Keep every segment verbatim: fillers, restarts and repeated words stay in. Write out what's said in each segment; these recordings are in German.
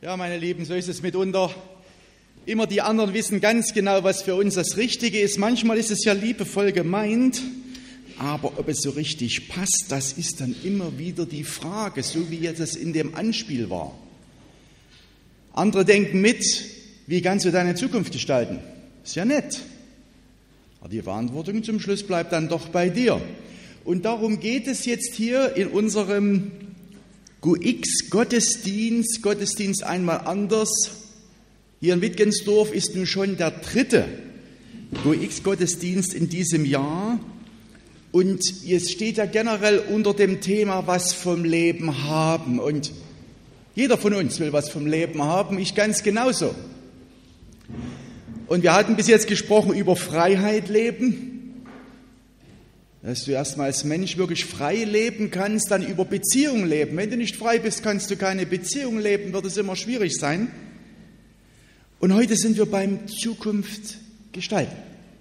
Ja, meine Lieben, so ist es mitunter. Immer die anderen wissen ganz genau, was für uns das Richtige ist. Manchmal ist es ja liebevoll gemeint, aber ob es so richtig passt, das ist dann immer wieder die Frage, so wie jetzt es in dem Anspiel war. Andere denken mit, wie kannst du deine Zukunft gestalten? Ist ja nett. Aber die Verantwortung zum Schluss bleibt dann doch bei dir. Und darum geht es jetzt hier in unserem Q X-Gottesdienst, Gottesdienst einmal anders. Hier in Wittgensdorf ist nun schon der dritte Q X-Gottesdienst in diesem Jahr. Und es steht ja generell unter dem Thema, was vom Leben haben. Und jeder von uns will was vom Leben haben, ich ganz genauso. Und wir hatten bis jetzt gesprochen über Freiheit leben. Dass du erstmal als Mensch wirklich frei leben kannst, dann über Beziehung leben. Wenn du nicht frei bist, kannst du keine Beziehung leben, wird es immer schwierig sein. Und heute sind wir beim Zukunft gestalten.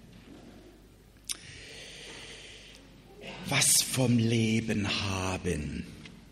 Was vom Leben haben.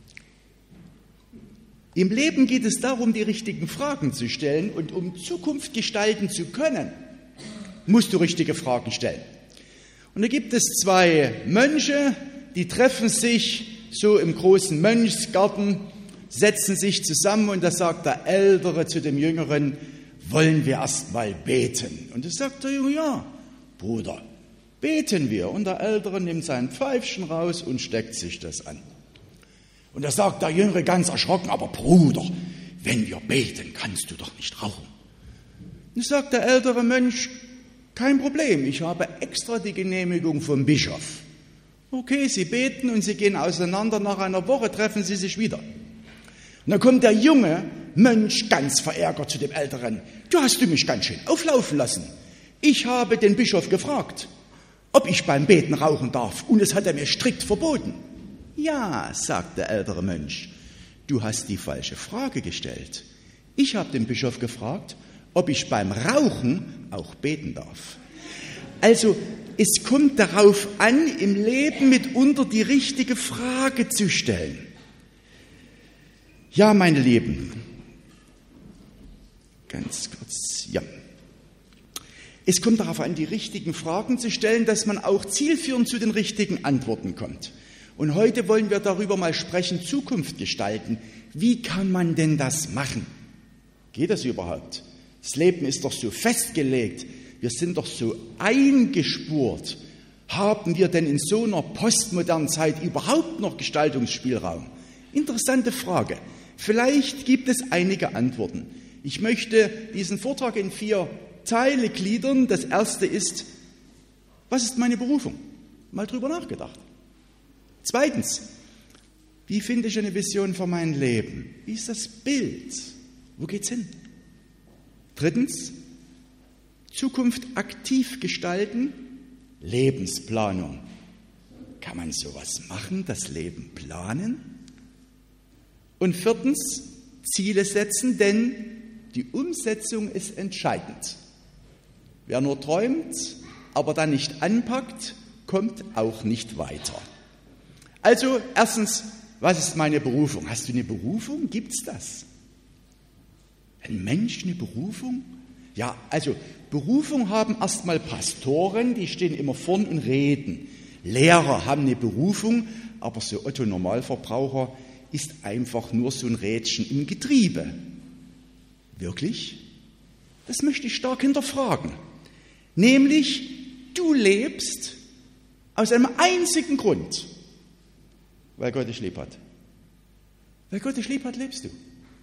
Im Leben geht es darum, die richtigen Fragen zu stellen. Und um Zukunft gestalten zu können, musst du richtige Fragen stellen. Und da gibt es zwei Mönche, die treffen sich so im großen Mönchsgarten, setzen sich zusammen und da sagt der Ältere zu dem Jüngeren, wollen wir erst mal beten? Und da sagt der Junge, ja, Bruder, beten wir. Und der Ältere nimmt sein Pfeifchen raus und steckt sich das an. Und da sagt der Jüngere ganz erschrocken, aber Bruder, wenn wir beten, kannst du doch nicht rauchen. Und da sagt der ältere Mönch, kein Problem, ich habe extra die Genehmigung vom Bischof. Okay, sie beten und sie gehen auseinander, nach einer Woche treffen sie sich wieder. Und dann kommt der junge Mönch ganz verärgert zu dem Älteren. Du hast du mich ganz schön auflaufen lassen. Ich habe den Bischof gefragt, ob ich beim Beten rauchen darf, und es hat er mir strikt verboten. Ja, sagt der ältere Mönch, du hast die falsche Frage gestellt. Ich habe den Bischof gefragt, ob ich beim Rauchen auch beten darf. Also es kommt darauf an, im Leben mitunter die richtige Frage zu stellen. Ja, meine Lieben, ganz kurz, ja. Es kommt darauf an, die richtigen Fragen zu stellen, dass man auch zielführend zu den richtigen Antworten kommt. Und heute wollen wir darüber mal sprechen, Zukunft gestalten. Wie kann man denn das machen? Geht das überhaupt? Das Leben ist doch so festgelegt, wir sind doch so eingespurt. Haben wir denn in so einer postmodernen Zeit überhaupt noch Gestaltungsspielraum? Interessante Frage. Vielleicht gibt es einige Antworten. Ich möchte diesen Vortrag in vier Teile gliedern. Das erste ist, was ist meine Berufung? Mal drüber nachgedacht. Zweitens, wie finde ich eine Vision für mein Leben? Wie ist das Bild? Wo geht's hin? Drittens, Zukunft aktiv gestalten, Lebensplanung. Kann man sowas machen, das Leben planen? Und viertens, Ziele setzen, denn die Umsetzung ist entscheidend. Wer nur träumt, aber dann nicht anpackt, kommt auch nicht weiter. Also erstens, was ist meine Berufung? Hast du eine Berufung? Gibt's das? Ein Mensch eine Berufung? Ja, also Berufung haben erstmal Pastoren, die stehen immer vorn und reden. Lehrer haben eine Berufung, aber so Otto Normalverbraucher ist einfach nur so ein Rädchen im Getriebe. Wirklich? Das möchte ich stark hinterfragen. Nämlich, du lebst aus einem einzigen Grund, weil Gott dich lieb hat. Weil Gott dich lieb hat, lebst du.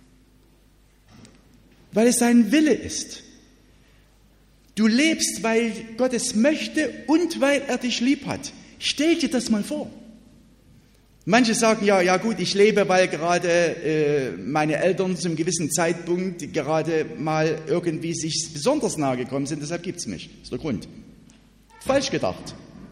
Weil es sein Wille ist. Du lebst, weil Gott es möchte und weil er dich lieb hat. Stell dir das mal vor. Manche sagen, ja, ja gut, ich lebe, weil gerade äh, meine Eltern zum gewissen Zeitpunkt gerade mal irgendwie sich besonders nahe gekommen sind, deshalb gibt es mich. Das ist der Grund. Falsch gedacht.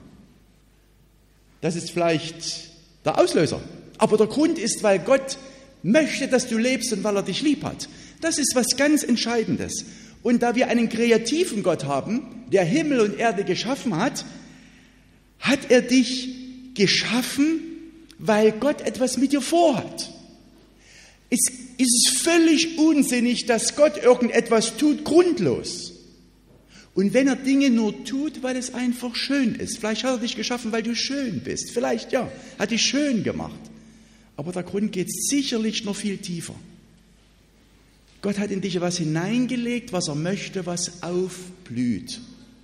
Das ist vielleicht der Auslöser. Aber der Grund ist, weil Gott möchte, dass du lebst und weil er dich lieb hat. Das ist was ganz Entscheidendes. Und da wir einen kreativen Gott haben, der Himmel und Erde geschaffen hat, hat er dich geschaffen, weil Gott etwas mit dir vorhat. Es ist es völlig unsinnig, dass Gott irgendetwas tut, grundlos. Und wenn er Dinge nur tut, weil es einfach schön ist, vielleicht hat er dich geschaffen, weil du schön bist, vielleicht ja, hat dich schön gemacht, aber der Grund geht sicherlich noch viel tiefer. Gott hat in dich etwas hineingelegt, was er möchte, was aufblüht.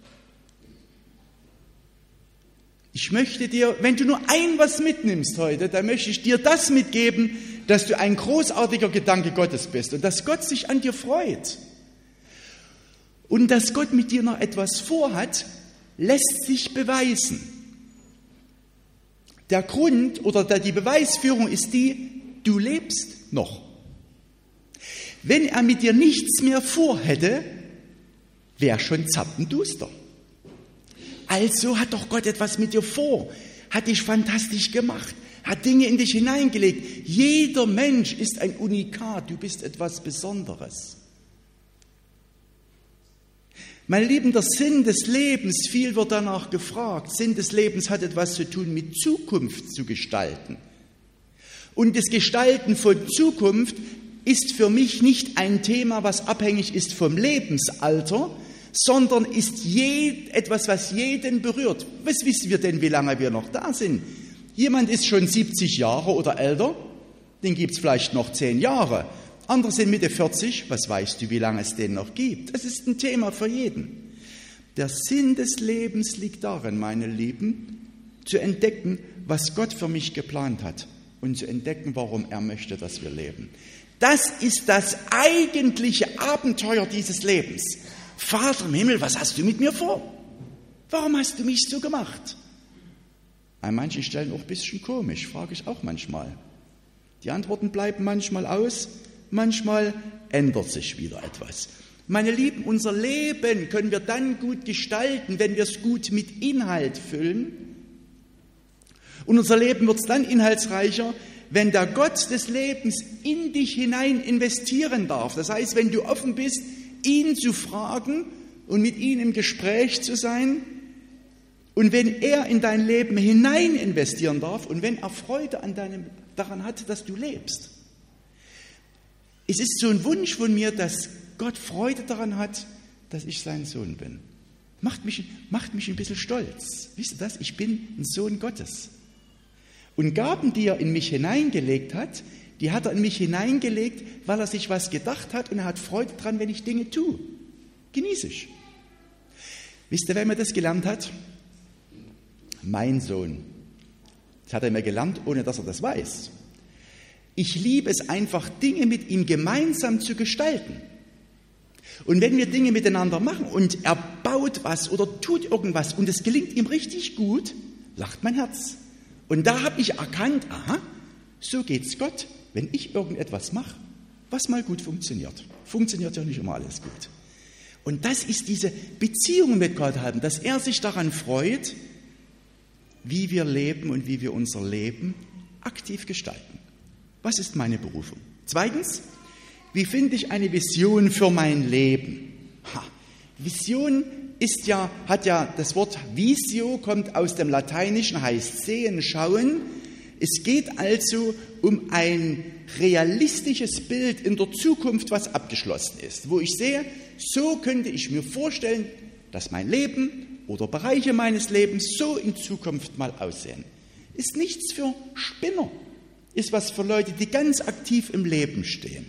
Ich möchte dir, wenn du nur ein was mitnimmst heute, dann möchte ich dir das mitgeben, dass du ein großartiger Gedanke Gottes bist und dass Gott sich an dir freut. Und dass Gott mit dir noch etwas vorhat, lässt sich beweisen. Der Grund oder der, die Beweisführung ist die, du lebst noch. Wenn er mit dir nichts mehr vorhätte, wäre schon zappenduster. Also hat doch Gott etwas mit dir vor, hat dich fantastisch gemacht, hat Dinge in dich hineingelegt. Jeder Mensch ist ein Unikat, du bist etwas Besonderes. Meine Lieben, der Sinn des Lebens, viel wird danach gefragt. Sinn des Lebens hat etwas zu tun mit Zukunft zu gestalten. Und das Gestalten von Zukunft ist für mich nicht ein Thema, was abhängig ist vom Lebensalter, sondern ist je, etwas, was jeden berührt. Was wissen wir denn, wie lange wir noch da sind? Jemand ist schon siebzig Jahre oder älter, den gibt es vielleicht noch zehn Jahre. Andere sind Mitte vierzig, was weißt du, wie lange es den noch gibt? Das ist ein Thema für jeden. Der Sinn des Lebens liegt darin, meine Lieben, zu entdecken, was Gott für mich geplant hat und zu entdecken, warum er möchte, dass wir leben. Das ist das eigentliche Abenteuer dieses Lebens. Vater im Himmel, was hast du mit mir vor? Warum hast du mich so gemacht? An manchen Stellen auch ein bisschen komisch, frage ich auch manchmal. Die Antworten bleiben manchmal aus, manchmal ändert sich wieder etwas. Meine Lieben, unser Leben können wir dann gut gestalten, wenn wir es gut mit Inhalt füllen. Und unser Leben wird es dann inhaltsreicher, wenn der Gott des Lebens in dich hinein investieren darf. Das heißt, wenn du offen bist, ihn zu fragen und mit ihm im Gespräch zu sein und wenn er in dein Leben hinein investieren darf und wenn er Freude an deinem, daran hat, dass du lebst. Es ist so ein Wunsch von mir, dass Gott Freude daran hat, dass ich sein Sohn bin. Macht mich, macht mich ein bisschen stolz. Wisst ihr das? Ich bin ein Sohn Gottes. Und Gaben, die er in mich hineingelegt hat, die hat er in mich hineingelegt, weil er sich was gedacht hat und er hat Freude dran, wenn ich Dinge tue. Genieße ich. Wisst ihr, wer mir das gelernt hat? Mein Sohn. Das hat er mir gelernt, ohne dass er das weiß. Ich liebe es einfach, Dinge mit ihm gemeinsam zu gestalten. Und wenn wir Dinge miteinander machen und er baut was oder tut irgendwas und es gelingt ihm richtig gut, lacht mein Herz. Und da habe ich erkannt, aha, so geht's Gott, wenn ich irgendetwas mache, was mal gut funktioniert. Funktioniert ja nicht immer alles gut. Und das ist diese Beziehung mit Gott haben, dass er sich daran freut, wie wir leben und wie wir unser Leben aktiv gestalten. Was ist meine Berufung? Zweitens, wie finde ich eine Vision für mein Leben? Ha, Vision ist ja, hat ja, das Wort Visio kommt aus dem Lateinischen, heißt sehen, schauen. Es geht also um ein realistisches Bild in der Zukunft, was abgeschlossen ist, wo ich sehe, so könnte ich mir vorstellen, dass mein Leben oder Bereiche meines Lebens so in Zukunft mal aussehen. Ist nichts für Spinner, ist was für Leute, die ganz aktiv im Leben stehen.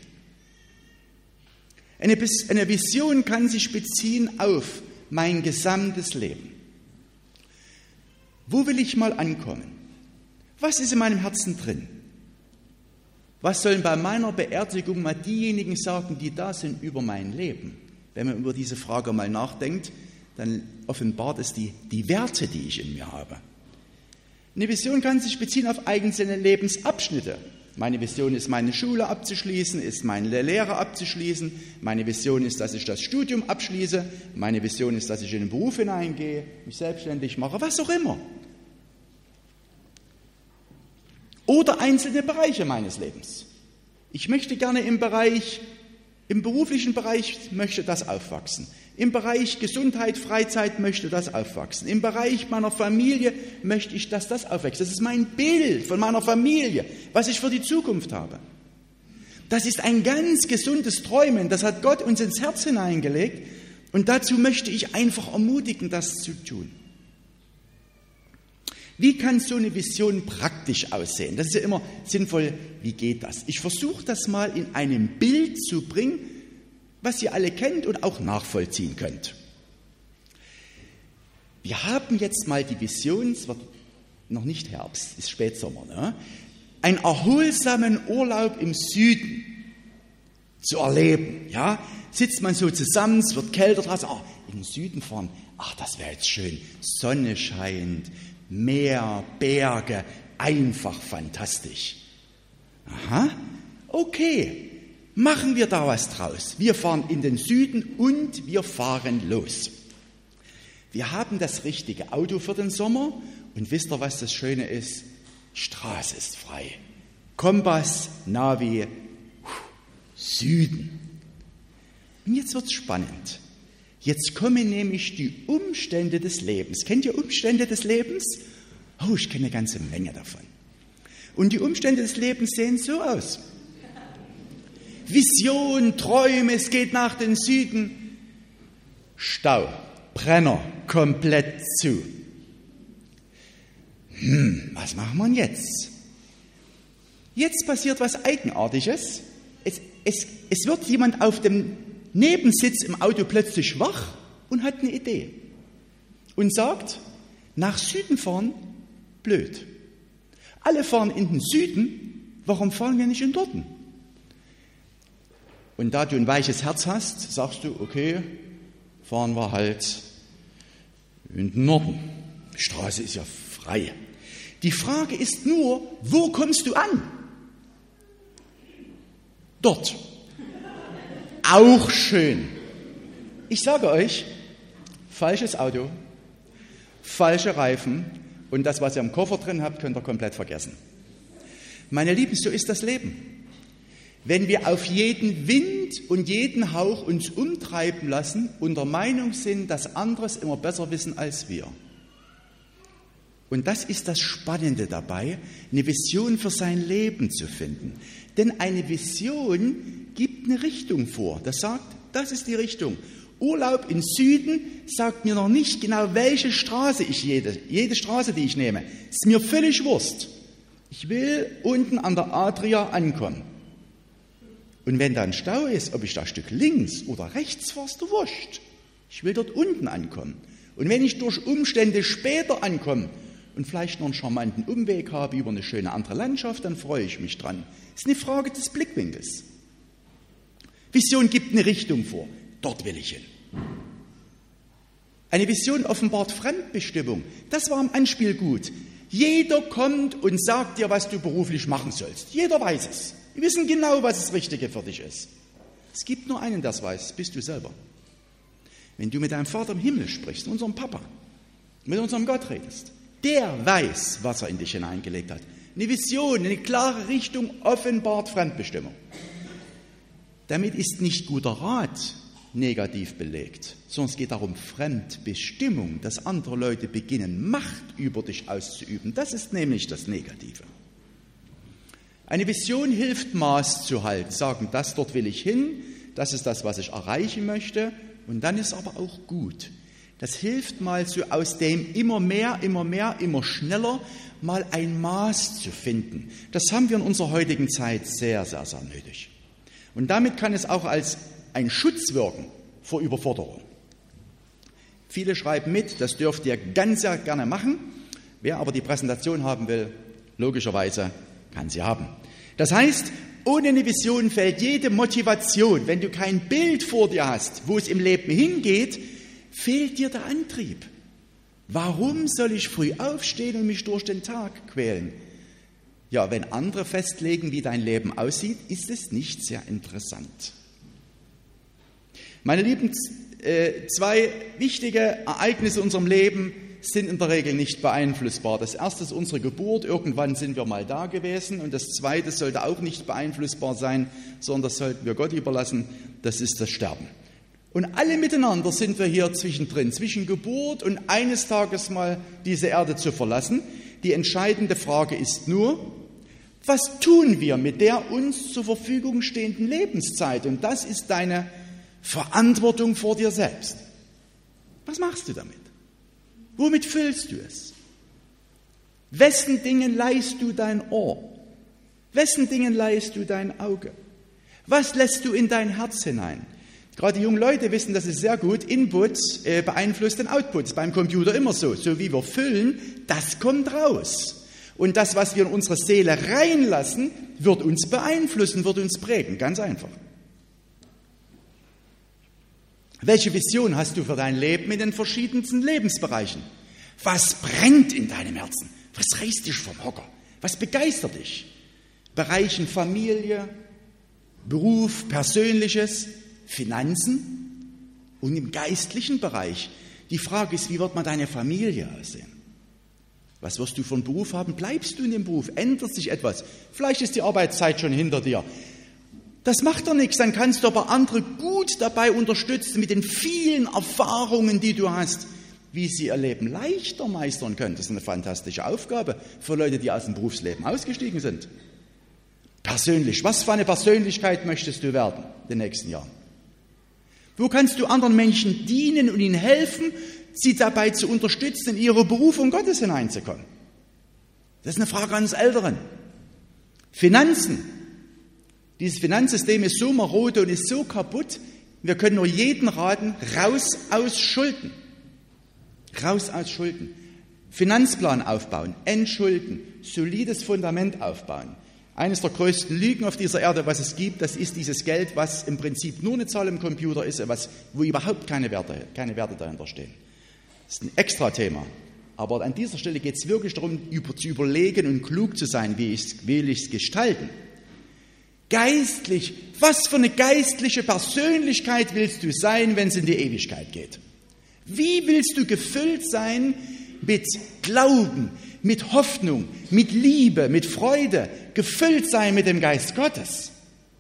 Eine, eine Vision kann sich beziehen auf mein gesamtes Leben. Wo will ich mal ankommen? Was ist in meinem Herzen drin? Was sollen bei meiner Beerdigung mal diejenigen sagen, die da sind über mein Leben? Wenn man über diese Frage mal nachdenkt, dann offenbart es die, die Werte, die ich in mir habe. Eine Vision kann sich beziehen auf einzelne Lebensabschnitte. Meine Vision ist, meine Schule abzuschließen, ist meine Lehre abzuschließen. Meine Vision ist, dass ich das Studium abschließe. Meine Vision ist, dass ich in den Beruf hineingehe, mich selbstständig mache, was auch immer. Oder einzelne Bereiche meines Lebens. Ich möchte gerne im Bereich, im beruflichen Bereich möchte das aufwachsen. Im Bereich Gesundheit, Freizeit möchte das aufwachsen. Im Bereich meiner Familie möchte ich, dass das aufwächst. Das ist mein Bild von meiner Familie, was ich für die Zukunft habe. Das ist ein ganz gesundes Träumen. Das hat Gott uns ins Herz hineingelegt. Und dazu möchte ich einfach ermutigen, das zu tun. Wie kann so eine Vision praktisch aussehen? Das ist ja immer sinnvoll. Wie geht das? Ich versuche das mal in einem Bild zu bringen, was ihr alle kennt und auch nachvollziehen könnt. Wir haben jetzt mal die Vision, es wird noch nicht Herbst, ist Spätsommer, ne? Einen erholsamen Urlaub im Süden zu erleben. Ja? Sitzt man so zusammen, es wird kälter draußen, oh, in den Süden fahren, ach, das wäre jetzt schön. Sonne scheint, Meer, Berge, einfach fantastisch. Aha, okay, machen wir da was draus. Wir fahren in den Süden und wir fahren los. Wir haben das richtige Auto für den Sommer und wisst ihr, was das Schöne ist? Straße ist frei. Kompass, Navi, Süden. Und jetzt wird's spannend. Jetzt kommen nämlich die Umstände des Lebens. Kennt ihr Umstände des Lebens? Oh, ich kenne eine ganze Menge davon. Und die Umstände des Lebens sehen so aus. Vision, Träume, es geht nach den Süden. Stau, Brenner, komplett zu. Hm, was machen wir jetzt? Jetzt passiert was Eigenartiges. Es, es, es wird jemand auf dem Nebensitz im Auto plötzlich wach und hat eine Idee. Und sagt, nach Süden fahren, blöd. Alle fahren in den Süden, warum fahren wir nicht in den Norden? Und da du ein weiches Herz hast, sagst du, okay, fahren wir halt in den Norden. Die Straße ist ja frei. Die Frage ist nur, wo kommst du an? Dort. Auch schön. Ich sage euch, falsches Auto, falsche Reifen und das, was ihr im Koffer drin habt, könnt ihr komplett vergessen. Meine Lieben, so ist das Leben. Wenn wir auf jeden Wind und jeden Hauch uns umtreiben lassen und der Meinung sind, dass andere es immer besser wissen als wir. Und das ist das Spannende dabei, eine Vision für sein Leben zu finden. Denn eine Vision gibt eine Richtung vor. Das sagt, das ist die Richtung. Urlaub im Süden sagt mir noch nicht genau, welche Straße ich jede, jede Straße, die ich nehme. Ist mir völlig Wurst. Ich will unten an der Adria ankommen. Und wenn da ein Stau ist, ob ich da ein Stück links oder rechts fahre, ist wurscht. Ich will dort unten ankommen. Und wenn ich durch Umstände später ankomme und vielleicht noch einen charmanten Umweg habe über eine schöne andere Landschaft, dann freue ich mich dran. Das ist eine Frage des Blickwinkels. Vision gibt eine Richtung vor. Dort will ich hin. Eine Vision offenbart Fremdbestimmung. Das war im Anspiel gut. Jeder kommt und sagt dir, was du beruflich machen sollst. Jeder weiß es. Wir wissen genau, was das Richtige für dich ist. Es gibt nur einen, der es weiß, das bist du selber. Wenn du mit deinem Vater im Himmel sprichst, unserem Papa, mit unserem Gott redest, der weiß, was er in dich hineingelegt hat. Eine Vision, eine klare Richtung offenbart Fremdbestimmung. Damit ist nicht guter Rat negativ belegt, sondern es geht darum, Fremdbestimmung, dass andere Leute beginnen, Macht über dich auszuüben. Das ist nämlich das Negative. Eine Vision hilft, Maß zu halten, sagen, das dort will ich hin, das ist das, was ich erreichen möchte, und dann ist aber auch gut. Das hilft mal so aus dem immer mehr, immer mehr, immer schneller mal ein Maß zu finden. Das haben wir in unserer heutigen Zeit sehr, sehr, sehr nötig. Und damit kann es auch als ein Schutz wirken vor Überforderung. Viele schreiben mit, das dürft ihr ganz sehr gerne machen. Wer aber die Präsentation haben will, logischerweise kann sie haben. Das heißt, ohne eine Vision fällt jede Motivation. Wenn du kein Bild vor dir hast, wo es im Leben hingeht, fehlt dir der Antrieb. Warum soll ich früh aufstehen und mich durch den Tag quälen? Ja, wenn andere festlegen, wie dein Leben aussieht, ist es nicht sehr interessant. Meine Lieben, zwei wichtige Ereignisse in unserem Leben sind in der Regel nicht beeinflussbar. Das erste ist unsere Geburt, irgendwann sind wir mal da gewesen, und das zweite sollte auch nicht beeinflussbar sein, sondern das sollten wir Gott überlassen, das ist das Sterben. Und alle miteinander sind wir hier zwischendrin, zwischen Geburt und eines Tages mal diese Erde zu verlassen. Die entscheidende Frage ist nur, Was tun wir mit der uns zur Verfügung stehenden Lebenszeit? Und das ist deine Verantwortung vor dir selbst. Was machst du damit? Womit füllst du es? Wessen Dingen leihst du dein Ohr? Wessen Dingen leihst du dein Auge? Was lässt du in dein Herz hinein? Gerade die jungen Leute wissen, das ist sehr gut. Input äh, beeinflusst den Output. Das ist beim Computer immer so. So wie wir füllen, das kommt raus. Und das, was wir in unsere Seele reinlassen, wird uns beeinflussen, wird uns prägen. Ganz einfach. Welche Vision hast du für dein Leben in den verschiedensten Lebensbereichen? Was brennt in deinem Herzen? Was reißt dich vom Hocker? Was begeistert dich? Bereichen Familie, Beruf, Persönliches, Finanzen und im geistlichen Bereich. Die Frage ist, wie wird man deine Familie aussehen? Was wirst du für einen Beruf haben? Bleibst du in dem Beruf? Ändert sich etwas? Vielleicht ist die Arbeitszeit schon hinter dir. Das macht doch nichts, dann kannst du aber andere gut dabei unterstützen mit den vielen Erfahrungen, die du hast, wie sie ihr Leben leichter meistern können. Das ist eine fantastische Aufgabe für Leute, die aus dem Berufsleben ausgestiegen sind. Persönlich, was für eine Persönlichkeit möchtest du werden in den nächsten Jahren? Wo kannst du anderen Menschen dienen und ihnen helfen, sie dabei zu unterstützen, in ihre Berufung Gottes hineinzukommen? Das ist eine Frage an uns Älteren. Finanzen. Dieses Finanzsystem ist so marode und ist so kaputt, wir können nur jeden raten, raus aus Schulden. Raus aus Schulden. Finanzplan aufbauen, entschulden, solides Fundament aufbauen. Eines der größten Lügen auf dieser Erde, was es gibt, das ist dieses Geld, was im Prinzip nur eine Zahl im Computer ist, was, wo überhaupt keine Werte, keine Werte dahinter stehen. Das ist ein Extra-Thema. Aber an dieser Stelle geht es wirklich darum, über, zu überlegen und klug zu sein, wie ich, will ich es gestalten. Geistlich, was für eine geistliche Persönlichkeit willst du sein, wenn es in die Ewigkeit geht? Wie willst du gefüllt sein mit Glauben, mit Hoffnung, mit Liebe, mit Freude, gefüllt sein mit dem Geist Gottes?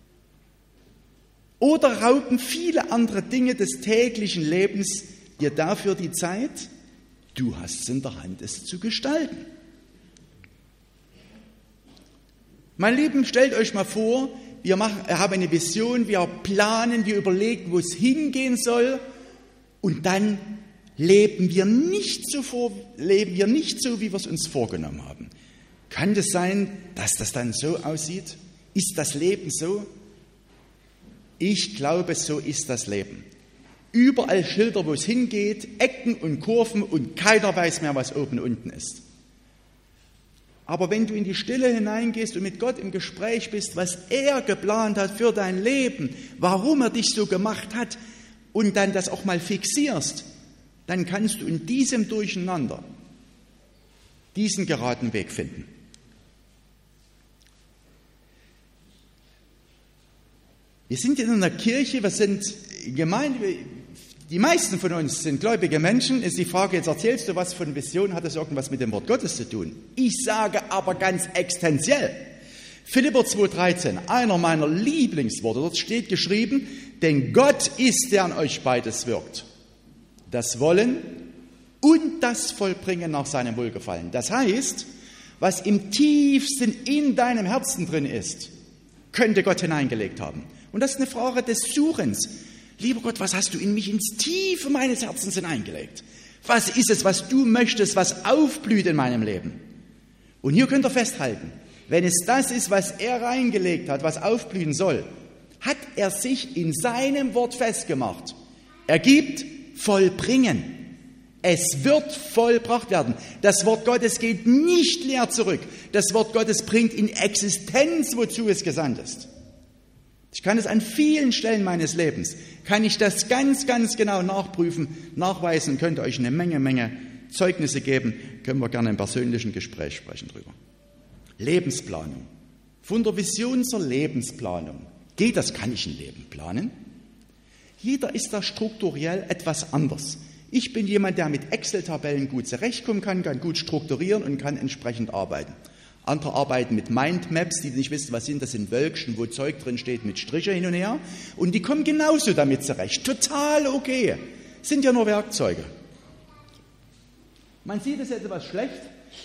Oder rauben viele andere Dinge des täglichen Lebens dir dafür die Zeit? Du hast es in der Hand, es zu gestalten. Mein Lieben, stellt euch mal vor, wir machen, haben eine Vision, wir planen, wir überlegen, wo es hingehen soll, und dann leben wir nicht so, vor, leben wir nicht so, wie wir es uns vorgenommen haben. Kann das sein, dass das dann so aussieht? Ist das Leben so? Ich glaube, so ist das Leben. Überall Schilder, wo es hingeht, Ecken und Kurven, und keiner weiß mehr, was oben und unten ist. Aber wenn du in die Stille hineingehst und mit Gott im Gespräch bist, was er geplant hat für dein Leben, warum er dich so gemacht hat, und dann das auch mal fixierst, dann kannst du in diesem Durcheinander diesen geraden Weg finden. Wir sind in einer Kirche, wir sind Gemeinde, die meisten von uns sind gläubige Menschen. Ist die Frage, jetzt erzählst du was von Vision, hat das irgendwas mit dem Wort Gottes zu tun? Ich sage aber ganz existenziell. Philipper zwei dreizehn, einer meiner Lieblingsworte, dort steht geschrieben, denn Gott ist, der an euch beides wirkt. Das Wollen und das Vollbringen nach seinem Wohlgefallen. Das heißt, was im tiefsten in deinem Herzen drin ist, könnte Gott hineingelegt haben. Und das ist eine Frage des Suchens. Lieber Gott, was hast du in mich ins Tiefe meines Herzens hineingelegt? Was ist es, was du möchtest, was aufblüht in meinem Leben? Und hier könnt ihr festhalten, wenn es das ist, was er reingelegt hat, was aufblühen soll, hat er sich in seinem Wort festgemacht. Er gibt vollbringen. Es wird vollbracht werden. Das Wort Gottes geht nicht leer zurück. Das Wort Gottes bringt in Existenz, wozu es gesandt ist. Ich kann es an vielen Stellen meines Lebens, kann ich das ganz, ganz genau nachprüfen, nachweisen, könnte euch eine Menge, Menge Zeugnisse geben, können wir gerne im persönlichen Gespräch sprechen drüber. Lebensplanung. Von der Vision zur Lebensplanung. Geht das? Kann ich ein Leben planen? Jeder ist da strukturell etwas anders. Ich bin jemand, der mit Excel-Tabellen gut zurechtkommen kann, kann gut strukturieren und kann entsprechend arbeiten. Andere arbeiten mit Mindmaps, die nicht wissen, was sind. Das sind Wölkchen, wo Zeug drin steht mit Striche hin und her. Und die kommen genauso damit zurecht. Total okay. Sind ja nur Werkzeuge. Man sieht es jetzt etwas schlecht.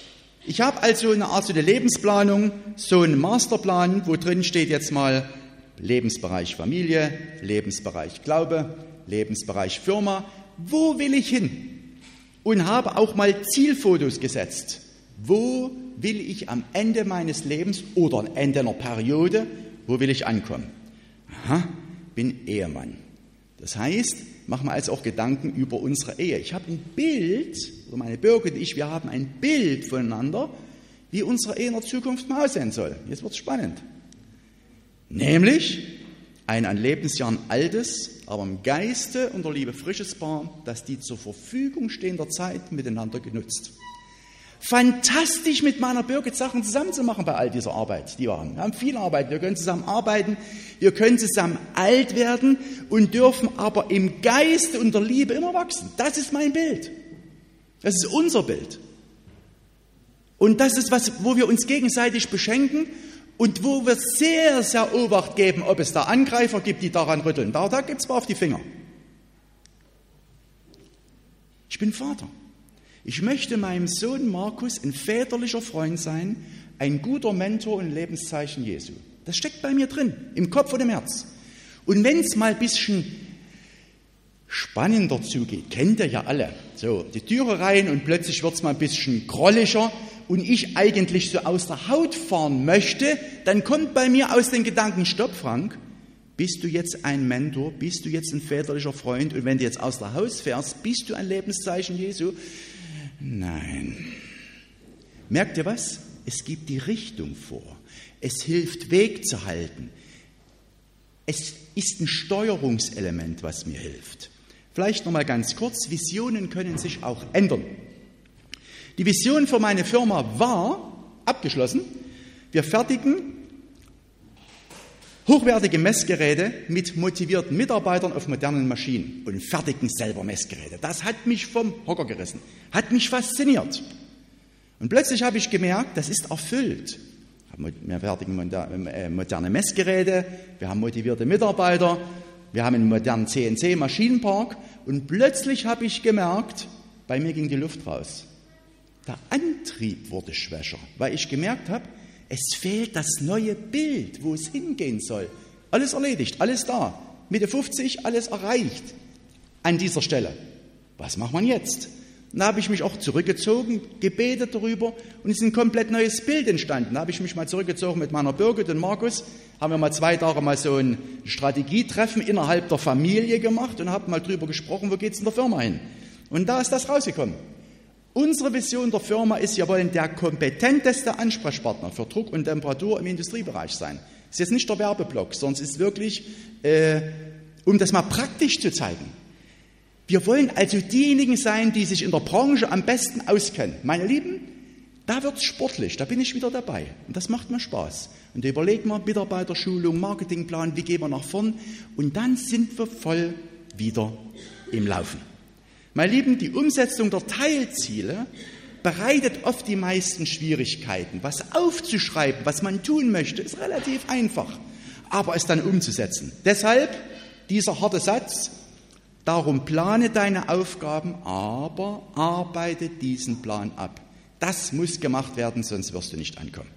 Ich habe also eine Art so eine Lebensplanung, so einen Masterplan, wo drin steht jetzt mal Lebensbereich Familie, Lebensbereich Glaube, Lebensbereich Firma. Wo will ich hin? Und habe auch mal Zielfotos gesetzt. Wo will ich am Ende meines Lebens oder am Ende einer Periode, wo will ich ankommen? Aha, bin Ehemann. Das heißt, machen wir also auch Gedanken über unsere Ehe. Ich habe ein Bild, oder meine Birgit und ich, wir haben ein Bild voneinander, wie unsere Ehe in der Zukunft mal aussehen soll. Jetzt wird es spannend. Nämlich ein an Lebensjahren altes, aber im Geiste und der Liebe frisches Paar, das die zur Verfügung stehende Zeit miteinander genutzt. Fantastisch, mit meiner Birgit Sachen zusammen zu machen bei all dieser Arbeit, die wir haben. Wir haben viel Arbeit, wir können zusammen arbeiten, wir können zusammen alt werden und dürfen aber im Geiste und der Liebe immer wachsen. Das ist mein Bild. Das ist unser Bild. Und das ist was, wo wir uns gegenseitig beschenken und wo wir sehr, sehr Obacht geben, ob es da Angreifer gibt, die daran rütteln. Da, da gibt es mal auf die Finger. Ich bin Vater. Ich möchte meinem Sohn Markus ein väterlicher Freund sein, ein guter Mentor und Lebenszeichen Jesu. Das steckt bei mir drin, im Kopf und im Herz. Und wenn es mal ein bisschen spannender zugeht, kennt ihr ja alle, so die Türe rein und plötzlich wird es mal ein bisschen grolliger und ich eigentlich so aus der Haut fahren möchte, dann kommt bei mir aus den Gedanken, stopp Frank, bist du jetzt ein Mentor, bist du jetzt ein väterlicher Freund und wenn du jetzt aus der Haus fährst, bist du ein Lebenszeichen Jesu? Nein. Merkt ihr was? Es gibt die Richtung vor. Es hilft, Weg zu halten. Es ist ein Steuerungselement, was mir hilft. Vielleicht noch mal ganz kurz, Visionen können sich auch ändern. Die Vision für meine Firma war abgeschlossen. Wir fertigen hochwertige Messgeräte mit motivierten Mitarbeitern auf modernen Maschinen und fertigen selber Messgeräte. Das hat mich vom Hocker gerissen, hat mich fasziniert. Und plötzlich habe ich gemerkt, das ist erfüllt. Wir fertigen moderne Messgeräte, wir haben motivierte Mitarbeiter, wir haben einen modernen C N C-Maschinenpark und plötzlich habe ich gemerkt, bei mir ging die Luft raus. Der Antrieb wurde schwächer, weil ich gemerkt habe, es fehlt das neue Bild, wo es hingehen soll. Alles erledigt, alles da. Mitte fünfzig, alles erreicht an dieser Stelle. Was macht man jetzt? Da habe ich mich auch zurückgezogen, gebetet darüber und es ist ein komplett neues Bild entstanden. Da habe ich mich mal zurückgezogen mit meiner Birgit und Markus, haben wir mal zwei Tage mal so ein Strategietreffen innerhalb der Familie gemacht und haben mal drüber gesprochen, wo geht es in der Firma hin. Und da ist das rausgekommen. Unsere Vision der Firma ist, wir wollen der kompetenteste Ansprechpartner für Druck und Temperatur im Industriebereich sein. Es ist jetzt nicht der Werbeblock, sondern es ist wirklich, äh, um das mal praktisch zu zeigen. Wir wollen also diejenigen sein, die sich in der Branche am besten auskennen. Meine Lieben, da wird es sportlich, da bin ich wieder dabei. Und das macht mir Spaß. Und da überlegen wir Mitarbeiterschulung, Marketingplan, wie gehen wir nach vorn. Und dann sind wir voll wieder im Laufen. Meine Lieben, die Umsetzung der Teilziele bereitet oft die meisten Schwierigkeiten. Was aufzuschreiben, was man tun möchte, ist relativ einfach, aber es dann umzusetzen. Deshalb dieser harte Satz, darum plane deine Aufgaben, aber arbeite diesen Plan ab. Das muss gemacht werden, sonst wirst du nicht ankommen.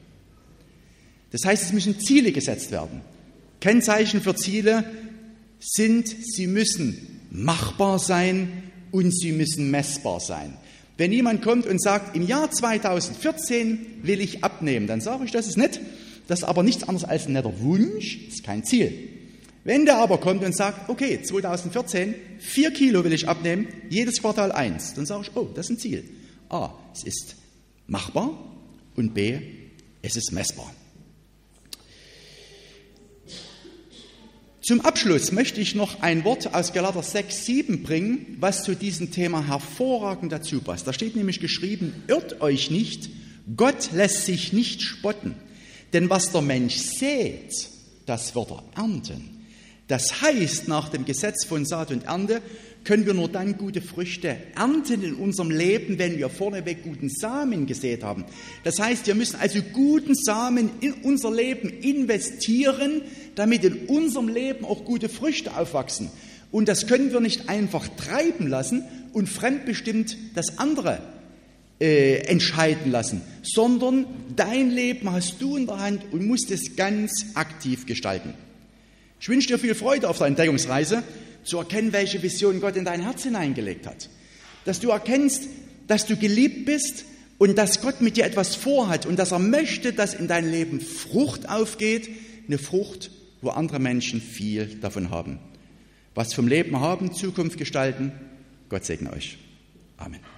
Das heißt, es müssen Ziele gesetzt werden. Kennzeichen für Ziele sind, sie müssen machbar sein, und sie müssen messbar sein. Wenn jemand kommt und sagt, im Jahr zweitausendvierzehn will ich abnehmen, dann sage ich, das ist nett, das ist aber nichts anderes als ein netter Wunsch, das ist kein Ziel. Wenn der aber kommt und sagt, okay, zweitausendvierzehn, vier Kilo will ich abnehmen, jedes Quartal eins, dann sage ich, oh, das ist ein Ziel. A, es ist machbar und B, es ist messbar. Zum Abschluss möchte ich noch ein Wort aus Galater sechs, sieben bringen, was zu diesem Thema hervorragend dazu passt. Da steht nämlich geschrieben, irrt euch nicht, Gott lässt sich nicht spotten, denn was der Mensch sät, das wird er ernten. Das heißt, nach dem Gesetz von Saat und Ernte können wir nur dann gute Früchte ernten in unserem Leben, wenn wir vorneweg guten Samen gesät haben. Das heißt, wir müssen also guten Samen in unser Leben investieren, damit in unserem Leben auch gute Früchte aufwachsen. Und das können wir nicht einfach treiben lassen und fremdbestimmt das andere äh, entscheiden lassen, sondern dein Leben hast du in der Hand und musst es ganz aktiv gestalten. Ich wünsche dir viel Freude auf der Entdeckungsreise, zu erkennen, welche Vision Gott in dein Herz hineingelegt hat. Dass du erkennst, dass du geliebt bist und dass Gott mit dir etwas vorhat und dass er möchte, dass in dein Leben Frucht aufgeht, eine Frucht, wo andere Menschen viel davon haben. Was vom Leben haben, Zukunft gestalten. Gott segne euch. Amen.